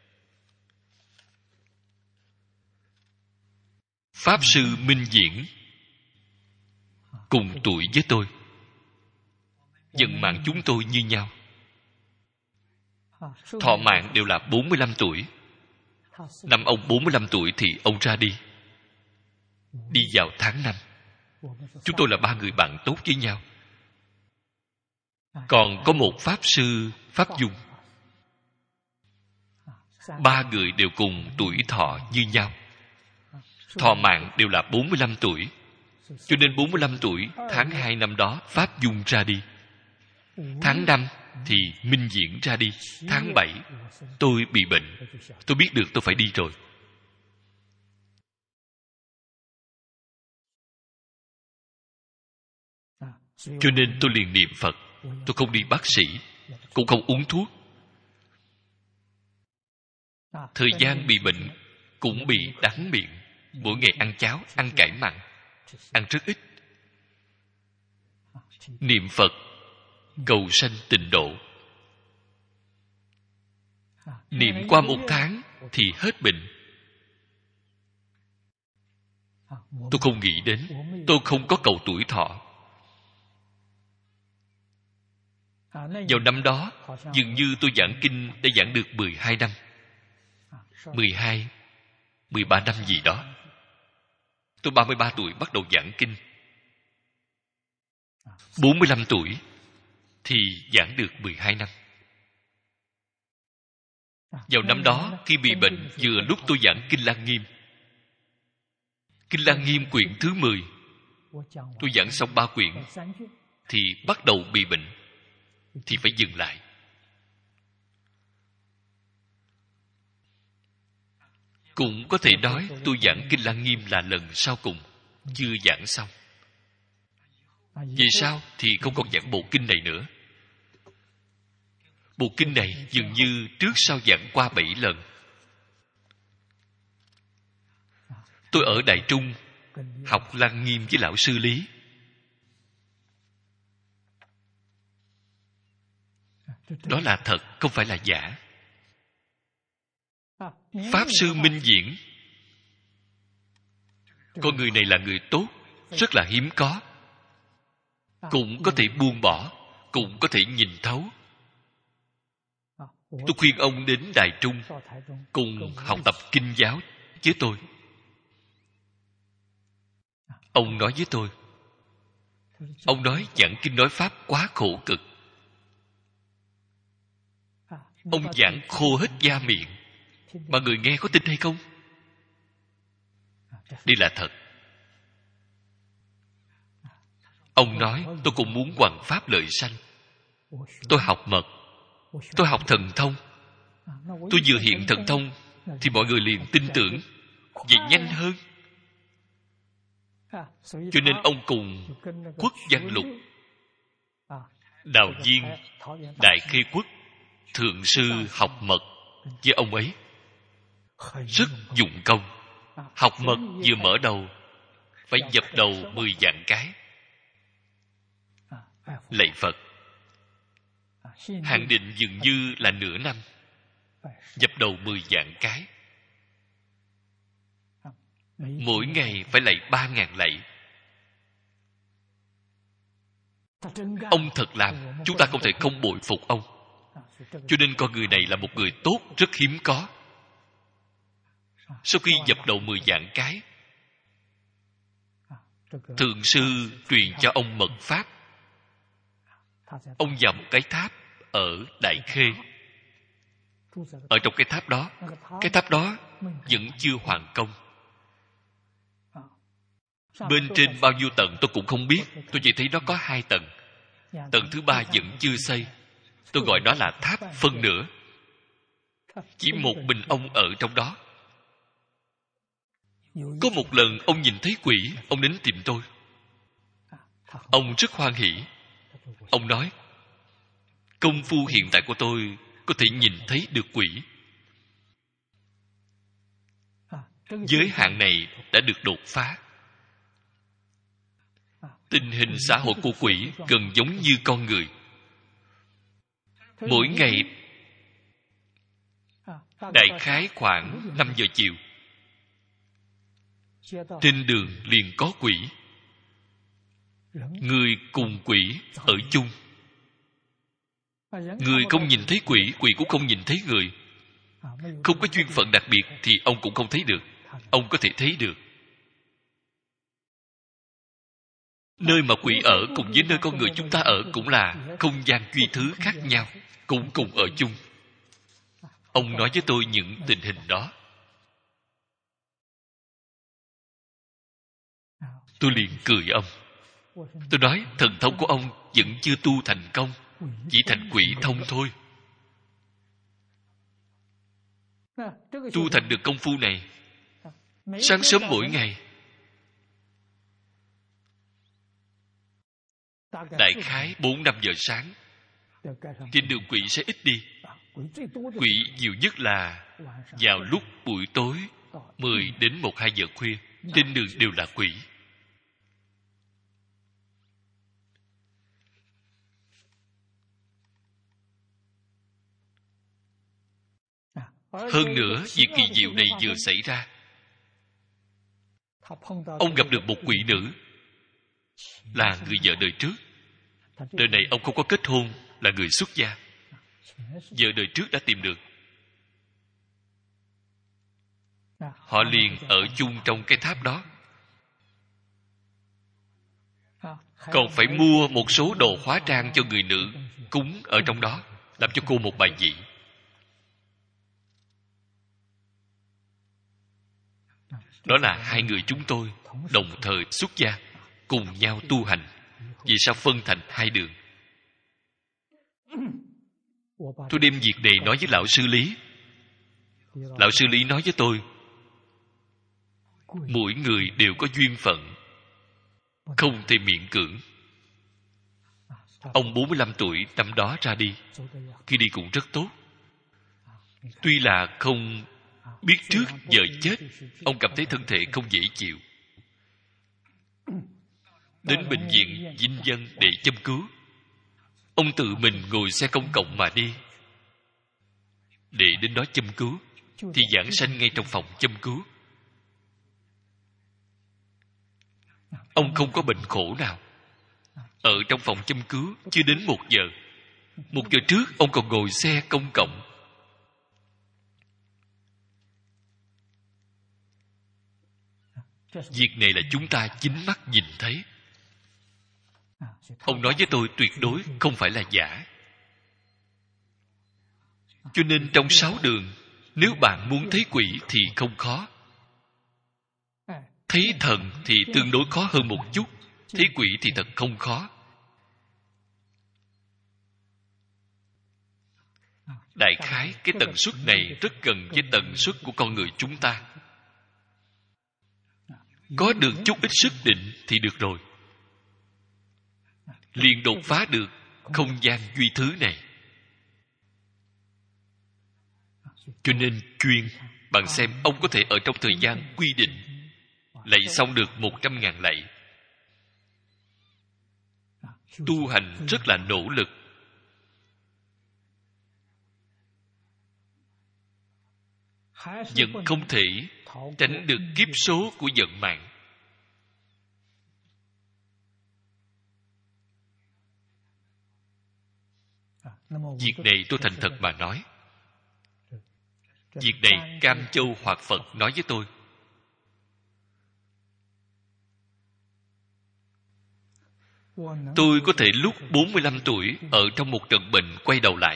Pháp sư Minh Diễn cùng tuổi với tôi, vận mạng chúng tôi như nhau. Thọ mạng đều là bốn mươi lăm tuổi. Năm ông bốn mươi lăm tuổi thì ông ra đi. Đi vào tháng năm. Chúng tôi là ba người bạn tốt với nhau. Còn có một Pháp sư Pháp Dung. Ba người đều cùng tuổi thọ như nhau. Thọ mạng đều là bốn mươi lăm tuổi. Cho nên bốn mươi lăm tuổi, tháng hai năm đó Pháp Dung ra đi. Tháng năm thì Minh Diễn ra đi. Tháng bảy tôi bị bệnh. Tôi biết được tôi phải đi rồi. Cho nên tôi liền niệm Phật. Tôi không đi bác sĩ, cũng không uống thuốc. Thời gian bị bệnh cũng bị đắng miệng. Mỗi ngày ăn cháo, ăn cải mặn, ăn rất ít. Niệm Phật cầu sanh tịnh độ. Niệm qua một tháng thì hết bệnh. Tôi không nghĩ đến, tôi không có cầu tuổi thọ. Vào năm đó, dường như tôi giảng kinh đã giảng được mười hai năm. mười hai, mười ba năm gì đó. Tôi ba mươi ba tuổi bắt đầu giảng kinh. bốn mươi lăm tuổi thì giảng được mười hai năm. Vào năm đó, khi bị bệnh, vừa lúc tôi giảng Kinh Lăng Nghiêm. Kinh Lăng Nghiêm quyển thứ mười. Tôi giảng xong ba quyển, thì bắt đầu bị bệnh, thì phải dừng lại. Cũng có thể nói tôi giảng Kinh Lăng Nghiêm là lần sau cùng, chưa giảng xong. Vì sao thì không còn giảng bộ kinh này nữa. Bộ kinh này dường như trước sau giảng qua bảy lần. Tôi ở Đại Trung học Lăng Nghiêm với lão sư Lý. Đó là thật, không phải là giả. Pháp sư Minh Diễn, con người này là người tốt, rất là hiếm có. Cũng có thể buông bỏ, cũng có thể nhìn thấu. Tôi khuyên ông đến Đài Trung cùng học tập kinh giáo với tôi. Ông nói với tôi, ông nói giảng kinh nói pháp quá khổ cực. Ông giảng khô hết da miệng, mà người nghe có tin hay không? Đây là thật. Ông nói tôi cũng muốn hoằng pháp lợi sanh. Tôi học mật, tôi học thần thông. Tôi vừa hiện thần thông thì mọi người liền tin tưởng, vậy nhanh hơn. Cho nên ông cùng Quốc Văn Lục, Đào Viên, Đại Khê Quốc, thượng sư học mật với ông ấy. Rất dụng công. Học mật vừa mở đầu phải dập đầu mười vạn cái lạy Phật. Hạn định dường như là nửa năm, dập đầu mười vạn cái. Mỗi ngày phải lạy ba ngàn lạy. Ông thật làm, chúng ta không thể không bội phục ông. Cho nên con người này là một người tốt, rất hiếm có. Sau khi dập đầu mười vạn cái, thượng sư truyền cho ông mật pháp. Ông vào một cái tháp ở Đại Khê. Ở trong cái tháp đó, cái tháp đó vẫn chưa hoàn công. Bên trên bao nhiêu tầng tôi cũng không biết. Tôi chỉ thấy nó có hai tầng. Tầng thứ ba vẫn chưa xây. Tôi gọi đó là tháp phân nửa. Chỉ một mình ông ở trong đó. Có một lần ông nhìn thấy quỷ, ông đến tìm tôi. Ông rất hoan hỉ. Ông nói, công phu hiện tại của tôi có thể nhìn thấy được quỷ. Giới hạn này đã được đột phá. Tình hình xã hội của quỷ gần giống như con người. Mỗi ngày đại khái khoảng năm giờ chiều, trên đường liền có quỷ. Người cùng quỷ ở chung. Người không nhìn thấy quỷ, quỷ cũng không nhìn thấy người. Không có duyên phận đặc biệt thì ông cũng không thấy được. Ông có thể thấy được. Nơi mà quỷ ở cùng với nơi con người chúng ta ở cũng là không gian duy thứ khác nhau, cũng cùng ở chung. Ông nói với tôi những tình hình đó. Tôi liền cười ông. Tôi nói thần thông của ông vẫn chưa tu thành công, chỉ thành quỷ thông thôi. Tu thành được công phu này, sáng sớm mỗi ngày, đại khái bốn năm giờ sáng, trên đường quỷ sẽ ít đi. Quỷ nhiều nhất là vào lúc buổi tối mười đến một hai giờ khuya, trên đường đều là quỷ. Hơn nữa, việc kỳ diệu này vừa xảy ra, ông gặp được một quỷ nữ, là người vợ đời trước. Đời này ông không có kết hôn, là người xuất gia. Vợ đời trước đã tìm được. Họ liền ở chung trong cái tháp đó. Còn phải mua một số đồ hóa trang cho người nữ cúng ở trong đó, làm cho cô một bài vị. Đó là hai người chúng tôi đồng thời xuất gia, cùng nhau tu hành. Vì sao phân thành hai đường? Tôi đem việc này nói với lão sư Lý. Lão sư Lý nói với tôi, mỗi người đều có duyên phận, không thể miễn cưỡng. Ông bốn mươi lăm tuổi năm đó ra đi. Khi đi cũng rất tốt. Tuy là không biết trước giờ chết, ông cảm thấy thân thể không dễ chịu. Đến bệnh viện Vinh Dân để châm cứu. Ông tự mình ngồi xe công cộng mà đi. Để đến đó châm cứu thì giảng sanh ngay trong phòng châm cứu. Ông không có bệnh khổ nào. Ở trong phòng châm cứu chưa đến một giờ. Một giờ trước ông còn ngồi xe công cộng. Việc này là chúng ta chính mắt nhìn thấy. Ông nói với tôi tuyệt đối không phải là giả. Cho nên trong sáu đường, nếu bạn muốn thấy quỷ thì không khó. Thấy thần thì tương đối khó hơn một chút. Thấy quỷ thì thật không khó. Đại khái cái tần suất này rất gần với tần suất của con người chúng ta. Có được chút ít sức định thì được rồi. Liền đột phá được không gian duy thứ này. Cho nên chuyên, bạn xem ông có thể ở trong thời gian quy định lạy xong được một trăm ngàn lạy. Tu hành rất là nỗ lực. Vẫn không thể tránh được kiếp số của vận mạng. Việc này tôi thành thật mà nói. Việc này Cam Châu Hoạt Phật nói với tôi. Tôi có thể lúc bốn mươi lăm tuổi ở trong một trận bệnh quay đầu lại.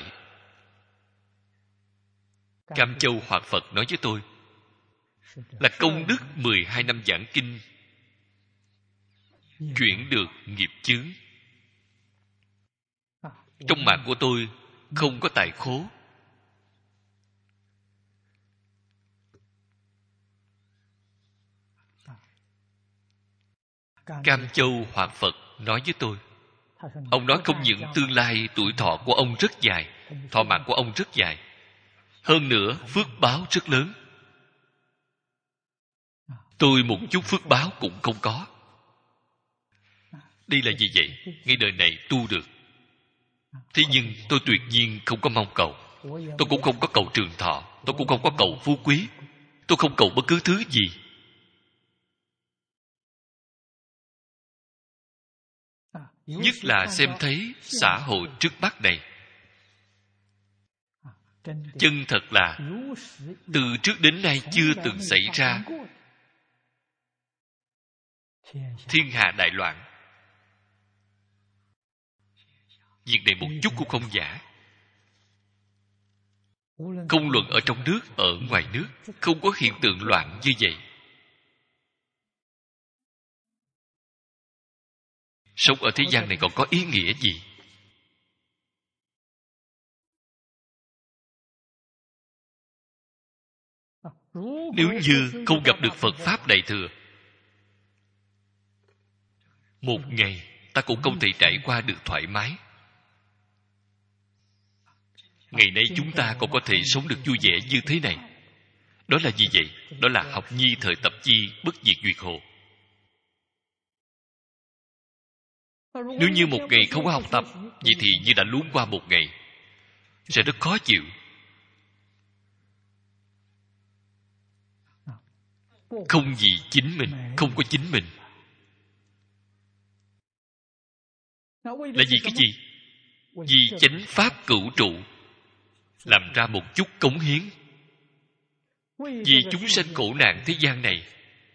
Cam Châu Hoạt Phật nói với tôi là công đức mười hai năm giảng kinh chuyển được nghiệp chướng. Trong mạng của tôi không có tài khố. Cam Châu Hoạt Phật nói với tôi, ông nói không những tương lai tuổi thọ của ông rất dài, thọ mạng của ông rất dài, hơn nữa phước báo rất lớn. Tôi một chút phước báo cũng không có. Đây là gì vậy? Ngay đời này tu được. Thế nhưng tôi tuyệt nhiên không có mong cầu. Tôi cũng không có cầu trường thọ. Tôi cũng không có cầu phú quý. Tôi không cầu bất cứ thứ gì. Nhất là xem thấy xã hội trước mắt này, chân thật là từ trước đến nay chưa từng xảy ra thiên hạ đại loạn. Việc này một chút cũng không giả. Không luận ở trong nước, ở ngoài nước, không có hiện tượng loạn như vậy. Sống ở thế gian này còn có ý nghĩa gì? Nếu như không gặp được Phật Pháp Đại Thừa, một ngày ta cũng không thể trải qua được thoải mái. Ngày nay chúng ta còn có thể sống được vui vẻ như thế này. Đó là gì vậy? Đó là học nhi thời tập chi, bất diệt duyệt hồ. Nếu như một ngày không có học tập, vậy thì như đã luống qua một ngày, sẽ rất khó chịu. không vì chính mình, không có chính mình. Là vì cái gì? Vì chánh pháp cửu trụ, làm ra một chút cống hiến. Vì chúng sanh khổ nạn thế gian này,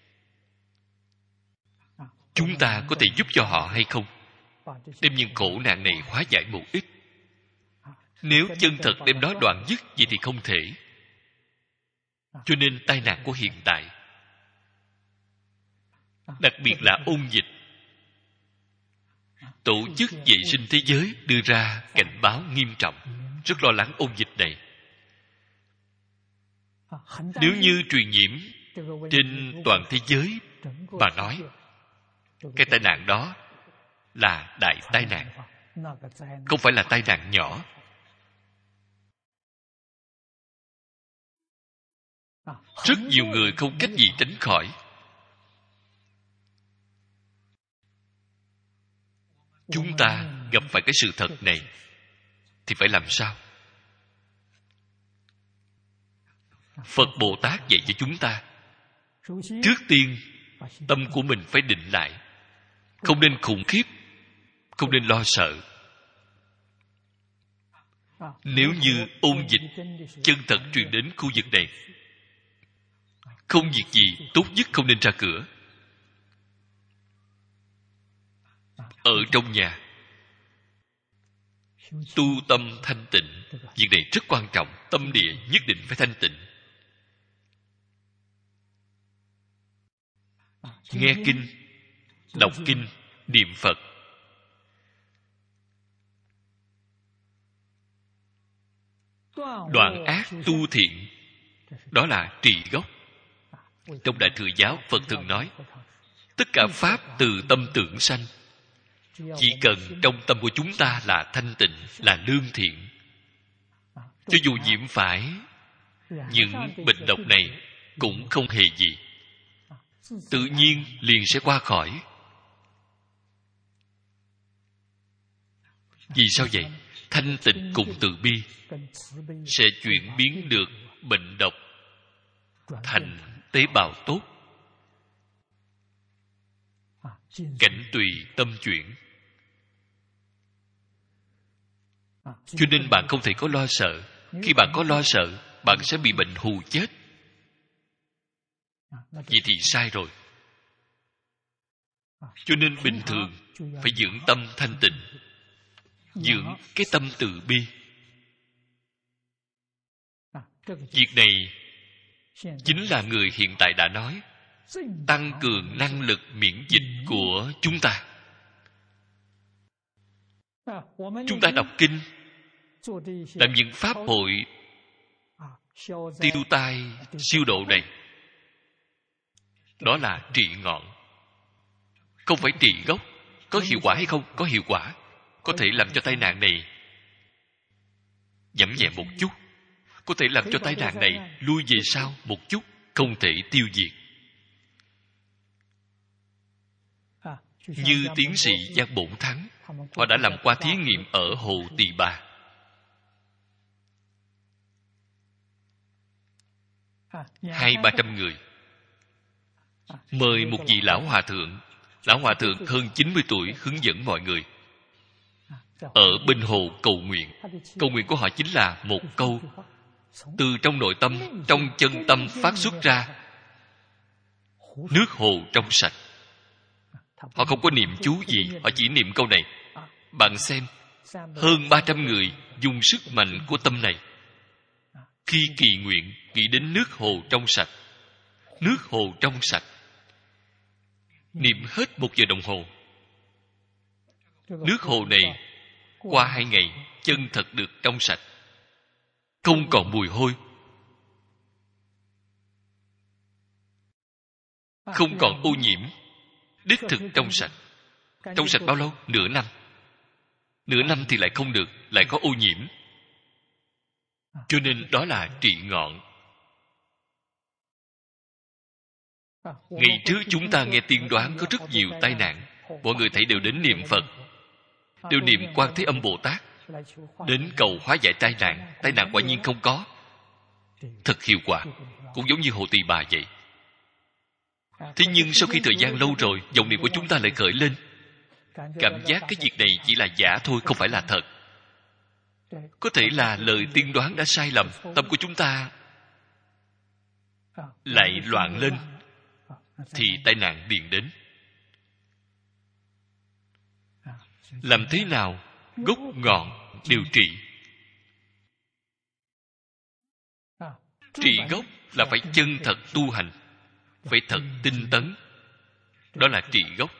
chúng ta có thể giúp cho họ hay không? Đem những khổ nạn này hóa giải một ít. Nếu chân thật đem nó đoạn dứt, vậy thì không thể. Cho nên tai nạn của hiện tại, đặc biệt là ôn dịch, Tổ chức Vệ sinh Thế giới đưa ra cảnh báo nghiêm trọng, rất lo lắng ôn dịch này. Nếu như truyền nhiễm trên toàn thế giới mà nói, cái tai nạn đó là đại tai nạn, không phải là tai nạn nhỏ. Rất nhiều người không cách gì tránh khỏi. Chúng ta gặp phải cái sự thật này thì phải làm sao? Phật Bồ Tát dạy cho chúng ta, trước tiên tâm của mình phải định lại, không nên khủng khiếp, không nên lo sợ. Nếu như ôn dịch chân thật truyền đến khu vực này, không việc gì, tốt nhất không nên ra cửa. Ở trong nhà tu tâm thanh tịnh, việc này rất quan trọng. Tâm địa nhất định phải thanh tịnh. Nghe kinh, đọc kinh, niệm Phật, đoạn ác tu thiện, đó là trị gốc. Trong Đại Thừa Giáo, Phật thường nói, tất cả pháp từ tâm tưởng sanh. Chỉ cần trong tâm của chúng ta là thanh tịnh, là lương thiện, cho dù nhiễm phải những bệnh độc này cũng không hề gì, tự nhiên liền sẽ qua khỏi. Vì sao vậy? Thanh tịnh cùng từ bi sẽ chuyển biến được bệnh độc thành tế bào tốt. Cảnh tùy tâm chuyển. Cho nên bạn không thể có lo sợ. Khi bạn có lo sợ, bạn sẽ bị bệnh hù chết. Vậy thì sai rồi. Cho nên bình thường phải dưỡng tâm thanh tịnh, dưỡng cái tâm từ bi. Việc này chính là người hiện tại đã nói, tăng cường năng lực miễn dịch của chúng ta. Chúng ta đọc kinh, làm những pháp hội tiêu tai siêu độ này, đó là trị ngọn, không phải trị gốc. Có hiệu quả hay không? Có hiệu quả. Có thể làm cho tai nạn này giảm nhẹ một chút, có thể làm cho tai nạn này lui về sau một chút, không thể tiêu diệt. Như tiến sĩ Giang Bổn Thắng, họ đã làm qua thí nghiệm ở Hồ Tỳ Bà. Hai ba trăm người, mời một vị lão hòa thượng. Lão hòa thượng hơn chín mươi tuổi hướng dẫn mọi người ở bên hồ cầu nguyện. Cầu nguyện của họ chính là một câu từ trong nội tâm, trong chân tâm phát xuất ra: nước hồ trong sạch. Họ không có niệm chú gì, họ chỉ niệm câu này. Bạn xem, hơn ba trăm người dùng sức mạnh của tâm này, khi kỳ nguyện nghĩ đến nước hồ trong sạch, nước hồ trong sạch, niệm hết một giờ đồng hồ. Nước hồ này qua hai ngày chân thật được trong sạch, không còn mùi hôi, không còn ô nhiễm, đích thực trong sạch. Trong sạch bao lâu? Nửa năm. Nửa năm thì lại không được, lại có ô nhiễm. Cho nên đó là trị ngọn. Ngày trước chúng ta nghe tiên đoán có rất nhiều tai nạn, mọi người thấy đều đến niệm Phật, đều niệm Quan Thế Âm Bồ Tát, đến cầu hóa giải tai nạn. Tai nạn quả nhiên không có, thật hiệu quả. Cũng giống như Hồ Tỳ Bà vậy. Thế nhưng sau khi thời gian lâu rồi, vọng niệm của chúng ta lại khởi lên, cảm giác cái việc này chỉ là giả thôi, không phải là thật. Có thể là lời tiên đoán đã sai lầm, tâm của chúng ta lại loạn lên, thì tai nạn liền đến. Làm thế nào gốc ngọn điều trị? Trị gốc là phải chân thật tu hành, phải thật tinh tấn. Đó là trị gốc.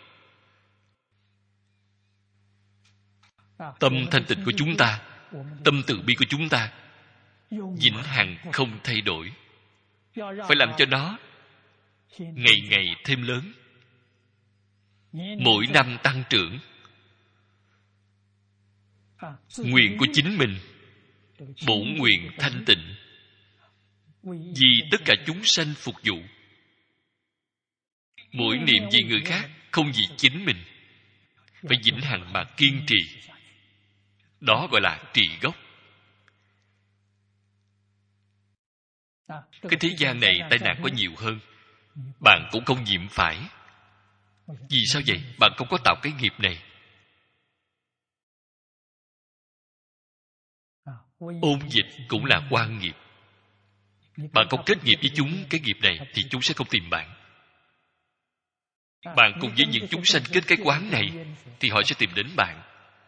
Tâm thanh tịnh của chúng ta, tâm từ bi của chúng ta vĩnh hằng không thay đổi. Phải làm cho nó ngày ngày thêm lớn, mỗi năm tăng trưởng. Nguyện của chính mình, bổn nguyện thanh tịnh, vì tất cả chúng sanh phục vụ. Mỗi niệm vì người khác, không vì chính mình. Phải vĩnh hằng mà kiên trì. Đó gọi là trị gốc. Cái thế gian này tai nạn có nhiều hơn, bạn cũng không nhiễm phải. Vì sao vậy? Bạn không có tạo cái nghiệp này. Ôn dịch cũng là oan nghiệp. Bạn không kết nghiệp với chúng cái nghiệp này thì chúng sẽ không tìm bạn. Bạn cùng với những chúng sanh kết cái quán này thì họ sẽ tìm đến bạn.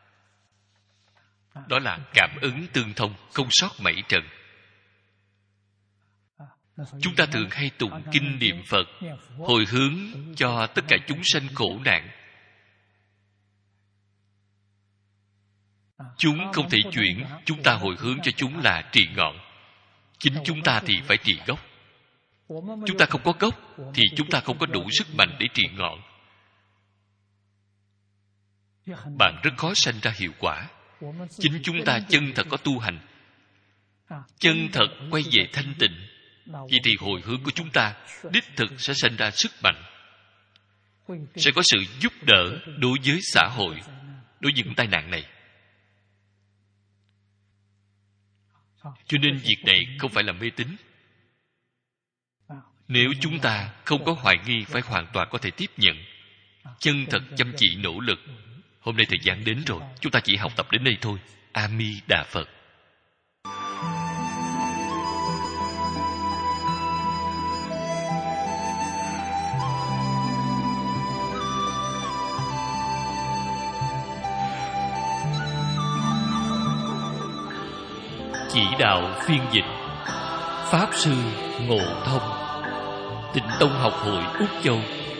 Đó là cảm ứng tương thông, không sót mảy trần. Chúng ta thường hay tụng kinh niệm Phật, hồi hướng cho tất cả chúng sanh khổ nạn. Chúng không thể chuyển, chúng ta hồi hướng cho chúng là trị ngọn. Chính chúng ta thì phải trị gốc. Chúng ta không có gốc thì chúng ta không có đủ sức mạnh để trị ngọn. Bạn rất khó sanh ra hiệu quả. Chính chúng ta chân thật có tu hành, chân thật quay về thanh tịnh, vậy thì hồi hướng của chúng ta đích thực sẽ sanh ra sức mạnh, sẽ có sự giúp đỡ đối với xã hội, đối với những tai nạn này. Cho nên việc này không phải là mê tín. Nếu chúng ta không có hoài nghi, phải hoàn toàn có thể tiếp nhận, chân thật chăm chỉ nỗ lực. Hôm nay thời gian đến rồi, chúng ta chỉ học tập đến đây thôi. A Di Đà Phật. Chỉ đạo phiên dịch Pháp Sư Ngộ Thông, Tịnh Tông Học Hội Úc Châu.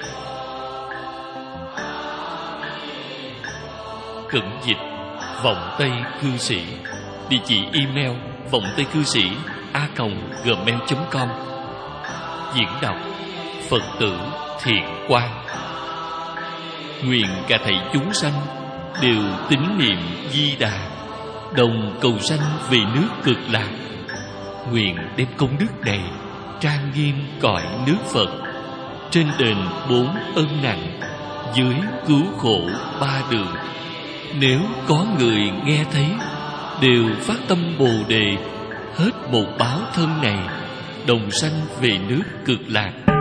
Cẩn dịch Vọng Tây Cư Sĩ. Địa chỉ email vọng tây cư sĩ a còng gmail chấm com. Diễn đọc Phật tử Thiện Quang. Nguyện cả thầy chúng sanh đều tín niệm Di Đà, đồng cầu sanh về nước Cực Lạc. Nguyện đem công đức này trang nghiêm cõi nước Phật, trên đền bốn ân nặng, dưới cứu khổ ba đường. Nếu có người nghe thấy, đều phát tâm Bồ Đề, hết một báo thân này, đồng sanh về nước Cực Lạc.